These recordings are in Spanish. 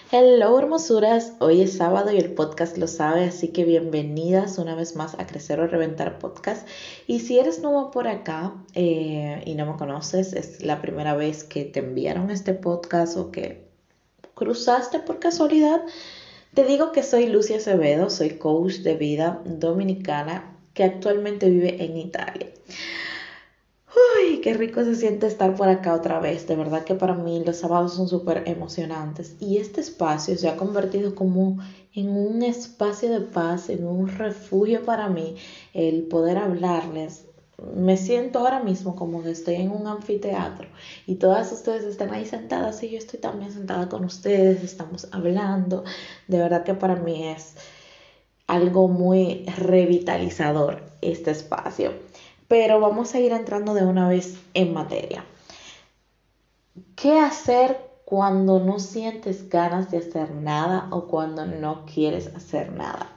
Hello, hermosuras. Hoy es sábado y el podcast lo sabe, así que bienvenidas una vez más a Crecer o Reventar Podcast. Y si eres nuevo por acá y no me conoces, es la primera vez que te enviaron este podcast o que cruzaste por casualidad, te digo que soy Lucia Acevedo, soy coach de vida dominicana que actualmente vive en Italia. Uy, qué rico se siente estar por acá otra vez. De verdad que para mí los sábados son súper emocionantes. Y este espacio se ha convertido como en un espacio de paz, en un refugio para mí, el poder hablarles. Me siento ahora mismo como que estoy en un anfiteatro y todas ustedes están ahí sentadas y yo estoy también sentada con ustedes, estamos hablando. De verdad que para mí es algo muy revitalizador este espacio. Pero vamos a ir entrando de una vez en materia. ¿Qué hacer cuando no sientes ganas de hacer nada o cuando no quieres hacer nada?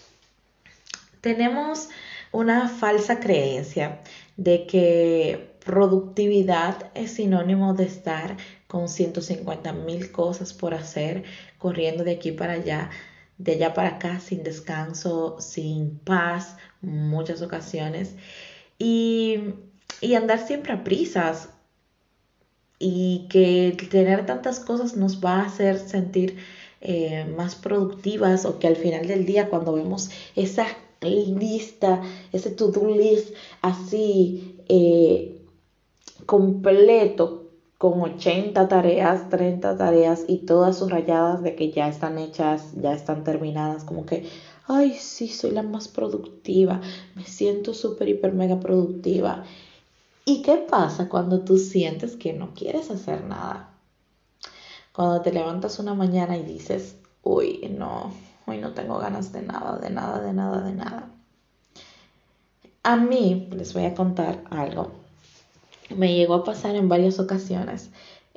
Tenemos una falsa creencia de que productividad es sinónimo de estar con 150,000 cosas por hacer, corriendo de aquí para allá, de allá para acá, sin descanso, sin paz, muchas ocasiones, y, y andar siempre a prisas, y que tener tantas cosas nos va a hacer sentir más productivas, o que al final del día cuando vemos esa lista, ese to-do list así completo con 80 tareas, 30 tareas y todas subrayadas de que ya están hechas, ya están terminadas, como que, ay, sí, soy la más productiva, me siento súper, hiper, mega productiva. ¿Y qué pasa cuando tú sientes que no quieres hacer nada? Cuando te levantas una mañana y dices, uy, no, hoy no tengo ganas de nada, de nada, de nada, de nada. A mí, les voy a contar algo. Me llegó a pasar en varias ocasiones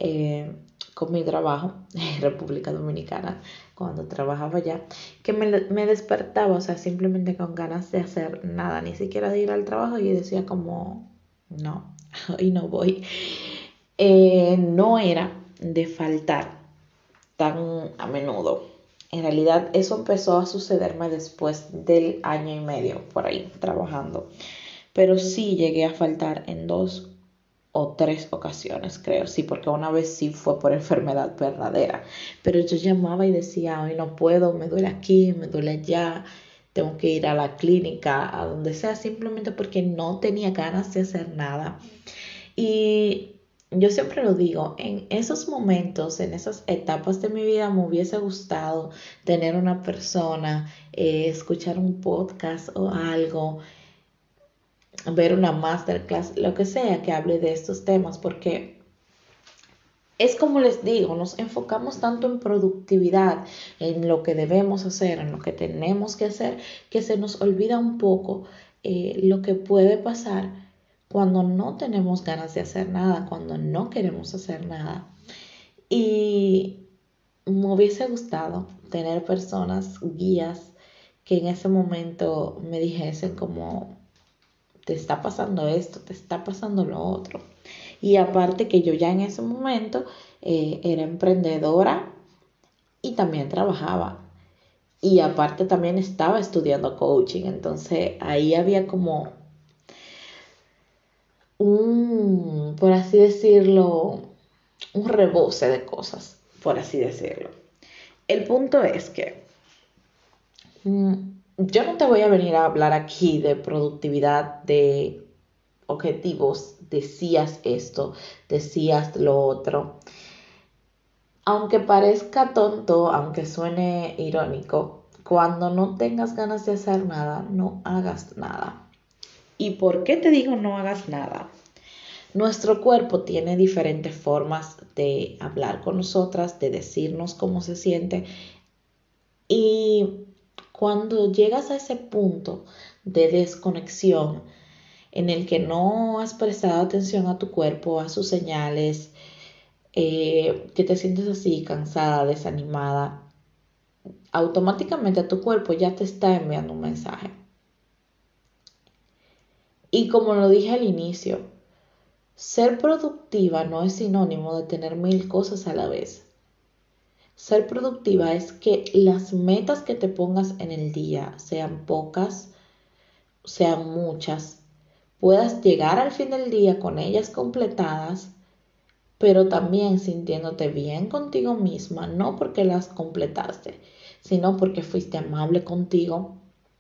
con mi trabajo en República Dominicana, cuando trabajaba allá, que me despertaba, o sea, simplemente con ganas de hacer nada, ni siquiera de ir al trabajo, y decía como, no, hoy no voy. No era de faltar tan a menudo. En realidad eso empezó a sucederme después del año y medio por ahí trabajando. Pero sí llegué a faltar en 2 o 3 ocasiones, creo. Sí, porque una vez sí fue por enfermedad verdadera. Pero yo llamaba y decía, hoy no puedo, me duele aquí, me duele allá, tengo que ir a la clínica, a donde sea, simplemente porque no tenía ganas de hacer nada. Y yo siempre lo digo, en esos momentos, en esas etapas de mi vida, me hubiese gustado tener una persona, escuchar un podcast o algo, ver una masterclass, lo que sea que hable de estos temas, porque es como les digo, nos enfocamos tanto en productividad, en lo que debemos hacer, en lo que tenemos que hacer, que se nos olvida un poco lo que puede pasar cuando no tenemos ganas de hacer nada, cuando no queremos hacer nada. Y me hubiese gustado tener personas, guías, que en ese momento me dijesen como, te está pasando esto, te está pasando lo otro. Y aparte que yo ya en ese momento era emprendedora y también trabajaba. Y aparte también estaba estudiando coaching. Entonces ahí había como por así decirlo, un rebose de cosas, por así decirlo. El punto es que mm, yo no te voy a venir a hablar aquí de productividad, de objetivos, decías esto, decías lo otro. Aunque parezca tonto, aunque suene irónico, cuando no tengas ganas de hacer nada, no hagas nada. ¿Y por qué te digo no hagas nada? Nuestro cuerpo tiene diferentes formas de hablar con nosotras, de decirnos cómo se siente. Y cuando llegas a ese punto de desconexión en el que no has prestado atención a tu cuerpo, a sus señales, que te sientes así cansada, desanimada, automáticamente tu cuerpo ya te está enviando un mensaje. Y como lo dije al inicio, ser productiva no es sinónimo de tener 1000 cosas a la vez. Ser productiva es que las metas que te pongas en el día, sean pocas, sean muchas, puedas llegar al fin del día con ellas completadas, pero también sintiéndote bien contigo misma, no porque las completaste, sino porque fuiste amable contigo.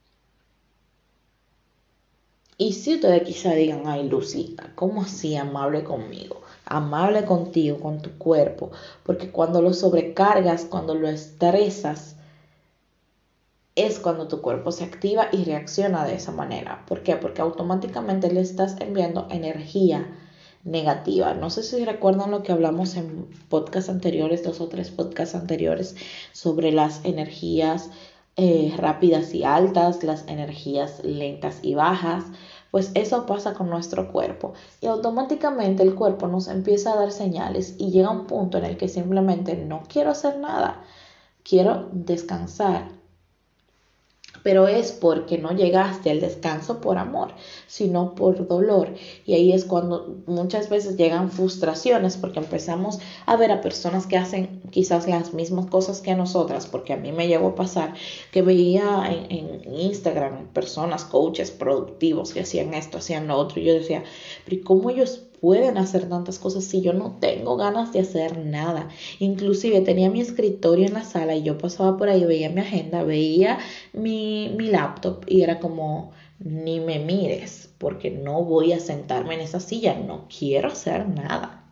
Y si ustedes quizá digan, ay Lucita, ¿cómo así amable conmigo? Amable contigo, con tu cuerpo, porque cuando lo sobrecargas, cuando lo estresas, es cuando tu cuerpo se activa y reacciona de esa manera. ¿Por qué? Porque automáticamente le estás enviando energía negativa. No sé si recuerdan lo que hablamos en podcasts anteriores, 2 o 3 podcasts anteriores, sobre las energías rápidas y altas, las energías lentas y bajas. Pues eso pasa con nuestro cuerpo y automáticamente el cuerpo nos empieza a dar señales y llega un punto en el que simplemente no quiero hacer nada, quiero descansar, pero es porque no llegaste al descanso por amor, sino por dolor. Y ahí es cuando muchas veces llegan frustraciones, porque empezamos a ver a personas que hacen quizás las mismas cosas que a nosotras, porque a mí me llegó a pasar que veía en Instagram personas, coaches productivos que hacían esto, hacían lo otro, y yo decía, pero ¿y cómo ellos pueden hacer tantas cosas si yo no tengo ganas de hacer nada? Inclusive tenía mi escritorio en la sala y yo pasaba por ahí, veía mi agenda, veía mi laptop y era como, ni me mires porque no voy a sentarme en esa silla, no quiero hacer nada.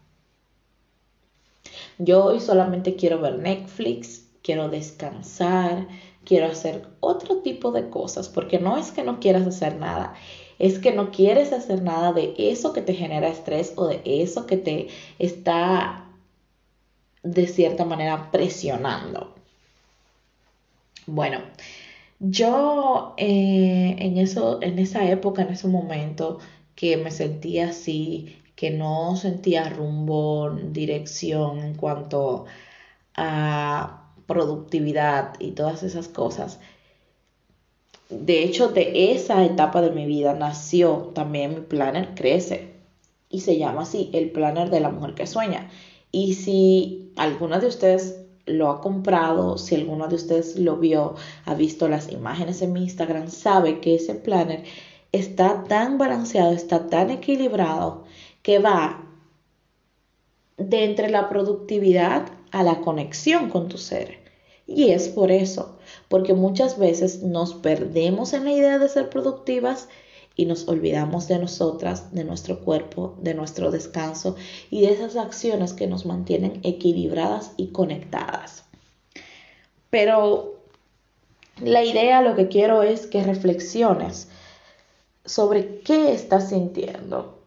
Yo hoy solamente quiero ver Netflix, quiero descansar, quiero hacer otro tipo de cosas, porque no es que no quieras hacer nada, es que no quieres hacer nada de eso que te genera estrés o de eso que te está de cierta manera presionando. Bueno, yo en esa época, en ese momento que me sentía así, que no sentía rumbo, dirección en cuanto a productividad y todas esas cosas. De hecho, de esa etapa de mi vida nació también mi planner Crece y se llama así, el planner de la mujer que sueña. Y si alguna de ustedes lo ha comprado, si alguno de ustedes lo vio, ha visto las imágenes en mi Instagram, sabe que ese planner está tan balanceado, está tan equilibrado que va de entre la productividad a la conexión con tu ser. Y es por eso, porque muchas veces nos perdemos en la idea de ser productivas y nos olvidamos de nosotras, de nuestro cuerpo, de nuestro descanso y de esas acciones que nos mantienen equilibradas y conectadas. Pero la idea, lo que quiero es que reflexiones sobre qué estás sintiendo,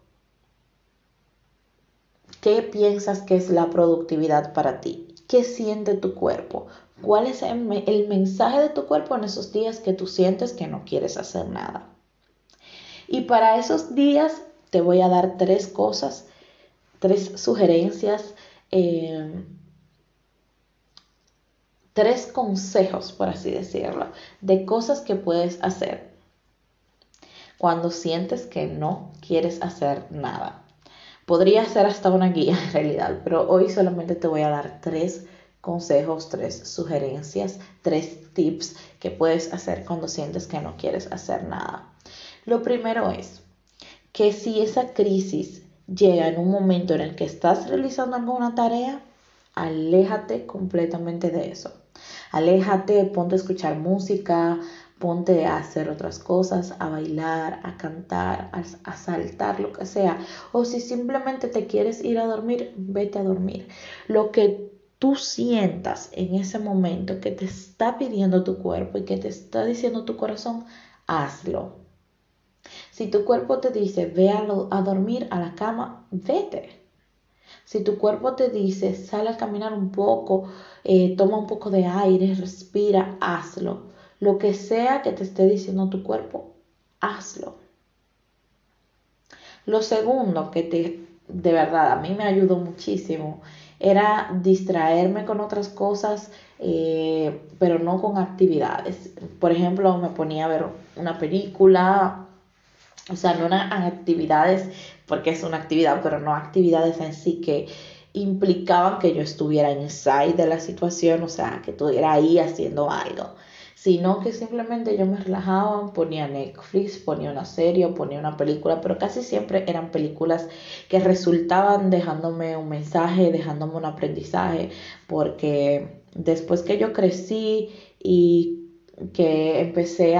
qué piensas que es la productividad para ti, qué siente tu cuerpo, cuál es el mensaje de tu cuerpo en esos días que tú sientes que no quieres hacer nada. Y para esos días te voy a dar 3 cosas, 3 sugerencias, 3 consejos, por así decirlo, de cosas que puedes hacer cuando sientes que no quieres hacer nada. Podría ser hasta una guía en realidad, pero hoy solamente te voy a dar 3 consejos, 3 sugerencias, 3 tips que puedes hacer cuando sientes que no quieres hacer nada. Lo primero es que si esa crisis llega en un momento en el que estás realizando alguna tarea, aléjate completamente de eso. Aléjate, ponte a escuchar música, ponte a hacer otras cosas, a bailar, a cantar, a saltar, lo que sea. O si simplemente te quieres ir a dormir, vete a dormir. Lo que tú sientas en ese momento que te está pidiendo tu cuerpo y que te está diciendo tu corazón, hazlo. Si tu cuerpo te dice, ve a dormir a la cama, vete. Si tu cuerpo te dice, sal a caminar un poco, toma un poco de aire, respira, hazlo. Lo que sea que te esté diciendo tu cuerpo, hazlo. Lo segundo de verdad, a mí me ayudó muchísimo, era distraerme con otras cosas, pero no con actividades. Por ejemplo, me ponía a ver una película, o sea, no eran actividades, porque es una actividad, pero no actividades en sí que implicaban que yo estuviera inside de la situación, o sea, que estuviera ahí haciendo algo, sino que simplemente yo me relajaba, ponía Netflix, ponía una serie o ponía una película, pero casi siempre eran películas que resultaban dejándome un mensaje, dejándome un aprendizaje, porque después que yo crecí y que empecé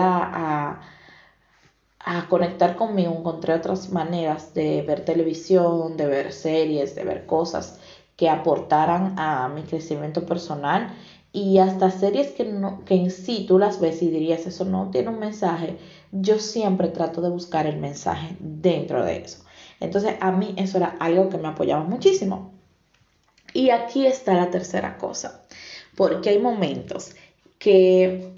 a conectar conmigo, encontré otras maneras de ver televisión, de ver series, de ver cosas que aportaran a mi crecimiento personal y hasta series que, no, que en sí tú las ves y dirías, eso no tiene un mensaje, yo siempre trato de buscar el mensaje dentro de eso. Entonces a mí eso era algo que me apoyaba muchísimo. Y aquí está la tercera cosa, porque hay momentos que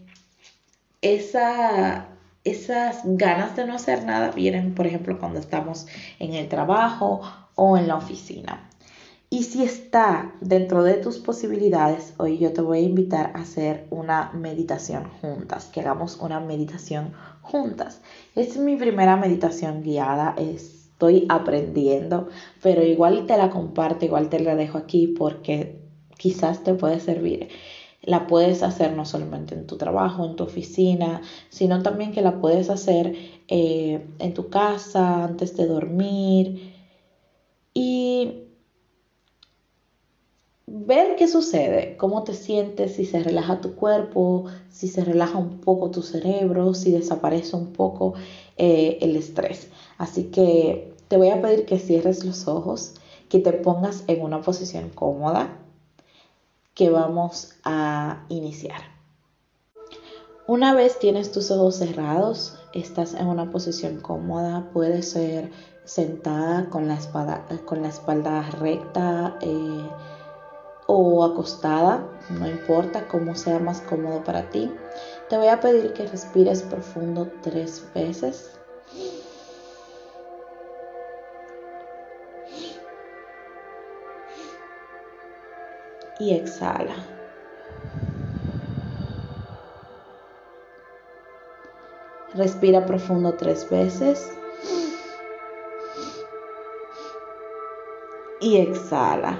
esa, esas ganas de no hacer nada vienen, por ejemplo, cuando estamos en el trabajo o en la oficina. Y si está dentro de tus posibilidades, hoy yo te voy a invitar a hacer una meditación juntas, que hagamos una meditación juntas. Es mi primera meditación guiada, estoy aprendiendo, pero igual te la comparto, igual te la dejo aquí porque quizás te puede servir. La puedes hacer no solamente en tu trabajo, en tu oficina, sino también que la puedes hacer en tu casa, antes de dormir y ver qué sucede, cómo te sientes, si se relaja tu cuerpo, si se relaja un poco tu cerebro, si desaparece un poco el estrés. Así que te voy a pedir que cierres los ojos, que te pongas en una posición cómoda, que vamos a iniciar. Una vez tienes tus ojos cerrados, estás en una posición cómoda, puede ser sentada con la espalda recta o acostada, no importa cómo sea más cómodo para ti. Te voy a pedir que respires profundo 3 veces y exhala. Respira profundo 3 veces y exhala.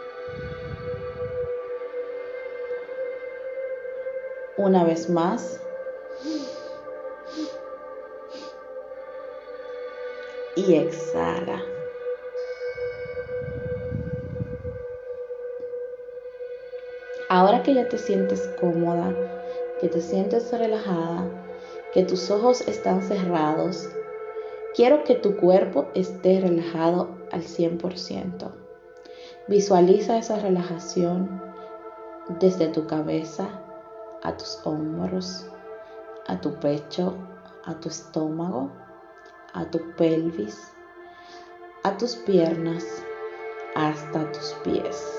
Una vez más y exhala. Ahora que ya te sientes cómoda, que te sientes relajada, que tus ojos están cerrados, quiero que tu cuerpo esté relajado al 100%. Visualiza esa relajación desde tu cabeza a tus hombros, a tu pecho, a tu estómago, a tu pelvis, a tus piernas, hasta tus pies.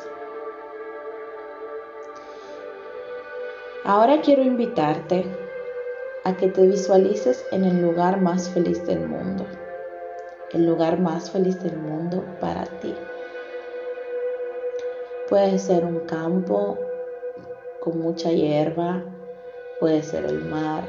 Ahora quiero invitarte a que te visualices en el lugar más feliz del mundo, el lugar más feliz del mundo para ti. Puede ser un campo con mucha hierba, puede ser el mar,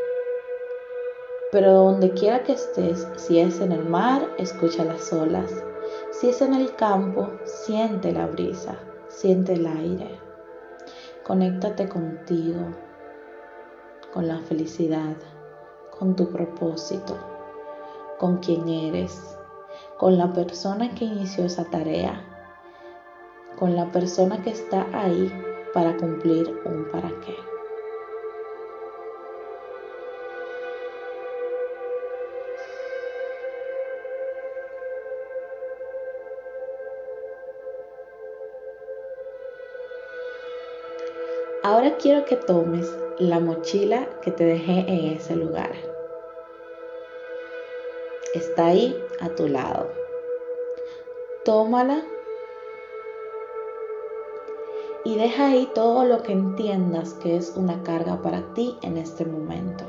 pero donde quiera que estés, si es en el mar, escucha las olas, si es en el campo, siente la brisa, siente el aire, conéctate contigo, con la felicidad, con tu propósito, con quién eres, con la persona que inició esa tarea, con la persona que está ahí para cumplir un para qué. Ahora quiero que tomes la mochila que te dejé en ese lugar. Está ahí a tu lado. Tómala y deja ahí todo lo que entiendas que es una carga para ti en este momento.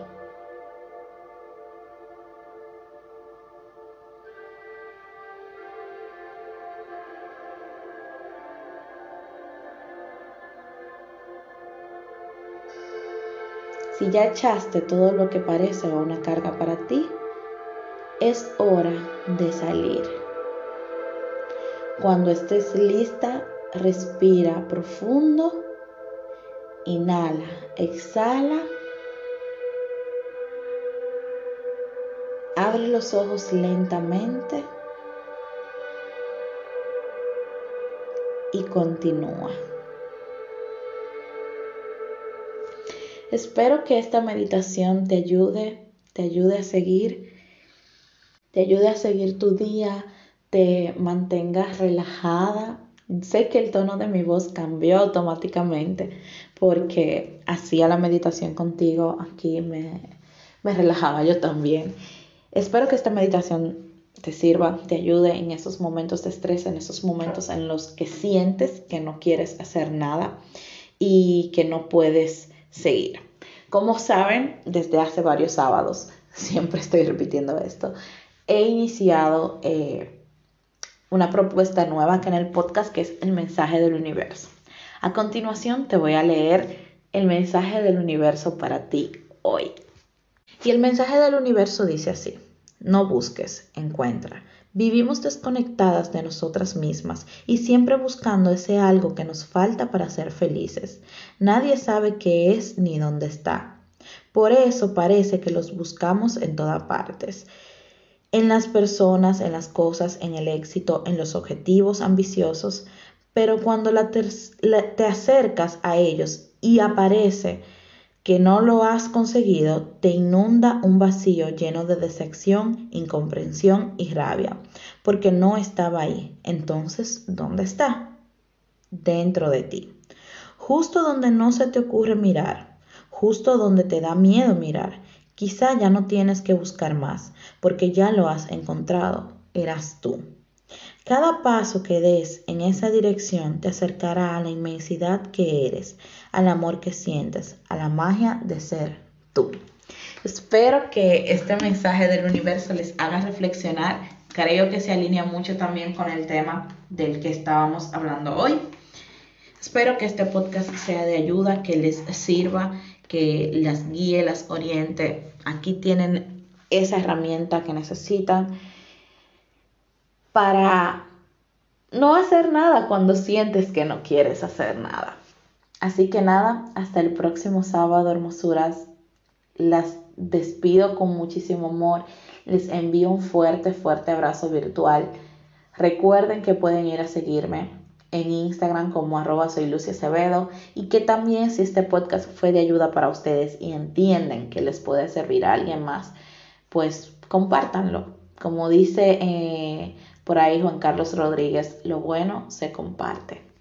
Si ya echaste todo lo que parece una carga para ti, es hora de salir. Cuando estés lista, respira profundo, inhala, exhala, abre los ojos lentamente y continúa. Espero que esta meditación te ayude a seguir tu día, te mantengas relajada. Sé que el tono de mi voz cambió automáticamente porque hacía la meditación contigo, aquí me relajaba yo también. Espero que esta meditación te sirva, te ayude en esos momentos de estrés, en esos momentos en los que sientes que no quieres hacer nada y que no puedes seguir. Como saben, desde hace varios sábados, siempre estoy repitiendo esto, he iniciado una propuesta nueva que en el podcast, que es el mensaje del universo. A continuación te voy a leer el mensaje del universo para ti hoy. Y el mensaje del universo dice así: no busques, encuentra. Vivimos desconectadas de nosotras mismas y siempre buscando ese algo que nos falta para ser felices. Nadie sabe qué es ni dónde está. Por eso parece que los buscamos en todas partes. En las personas, en las cosas, en el éxito, en los objetivos ambiciosos. Pero cuando te acercas a ellos y aparece que no lo has conseguido, te inunda un vacío lleno de decepción, incomprensión y rabia, porque no estaba ahí. Entonces, ¿dónde está? Dentro de ti. Justo donde no se te ocurre mirar, justo donde te da miedo mirar. Quizá ya no tienes que buscar más, porque ya lo has encontrado. Eras tú. Cada paso que des en esa dirección te acercará a la inmensidad que eres, al amor que sientes, a la magia de ser tú. Espero que este mensaje del universo les haga reflexionar. Creo que se alinea mucho también con el tema del que estábamos hablando hoy. Espero que este podcast sea de ayuda, que les sirva, que las guíe, las oriente. Aquí tienen esa herramienta que necesitan para no hacer nada cuando sientes que no quieres hacer nada. Así que nada, hasta el próximo sábado, hermosuras. Las despido con muchísimo amor. Les envío un fuerte, fuerte abrazo virtual. Recuerden que pueden ir a seguirme en Instagram como @soyluciacevedo, y que también, si este podcast fue de ayuda para ustedes y entienden que les puede servir a alguien más, pues compártanlo. Como dice por ahí Juan Carlos Rodríguez, lo bueno se comparte.